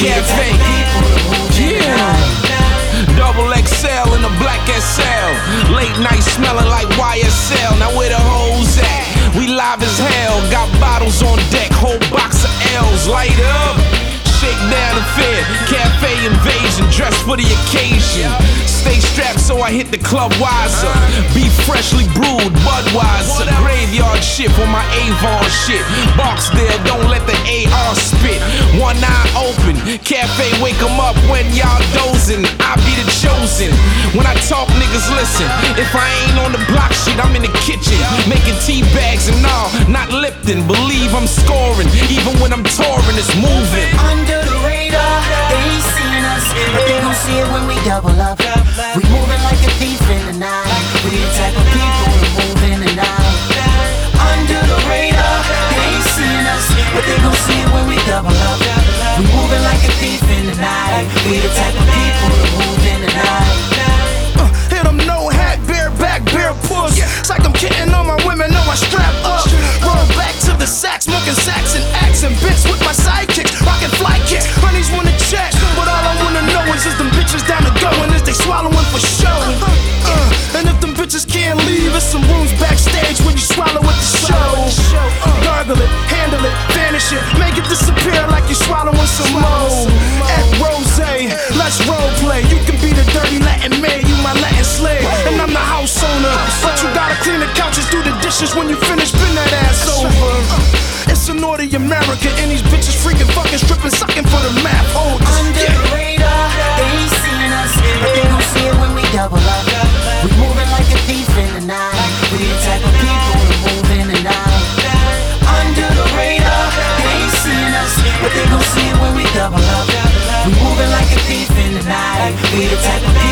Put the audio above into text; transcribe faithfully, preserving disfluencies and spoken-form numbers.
Cafe. Yeah. Double X L in a black S L. Late night smelling like Y S L. Now where the hoes at? We live as hell. Got bottles on deck, whole box of L's. Light up, shake down the fear. Cafe invasion, dressed for the occasion. Stay strapped so I hit the club wiser. Be freshly brewed, Budweiser. Graveyard shit for my Avon shit. Barksdale, don't let the A R spit. One eye open, Cafe wake 'em up when y'all dozing. I be the chosen. When I talk, niggas listen. If I ain't on the block shit, I'm in the kitchen making tea bags and all, not Lipton. Believe I'm scoring, even when I'm touring, it's moving. Under the radar, they ain't seen us, but they gon' see it when we double up. We moving like a thief in the night. We the type of people who move in the night. Under the radar, they ain't seen us, but they gon' see it when we double up. We moving like a thief in the night. We the type of people who move in the night. Uh, hit 'em no hat, bare back, bare puss. It's like I'm kidding on my women, know I strap up. Roll back to the sack, smoking sacks and axe and bits with my sidekicks, rocking fly kicks. Honeys wanna chat, but all I wanna know is is them bitches down to go and is they swallowing for show. Uh, and if them bitches can't leave, it's some rooms backstage when you swallow at the show. Uh, gargle it, handle it, vanish it, make it disappear like you swallowing some mo. At Rose, let's role play. You can be the dirty Latin maid, you my Latin slave, and I'm the house owner. But you gotta clean the couches, do the dishes when you finish, bend that ass over. It's a naughty America, and these bitches freaking fucking stripping, sucking for the math holders. Under the radar, they ain't seen us, but they gon' see it when we double up. We moving like a thief in the night. We the type of people who move in the night. Under the radar, they ain't seen us, but they gon' see it when we double up. We moving like a thief in the night. We the type of people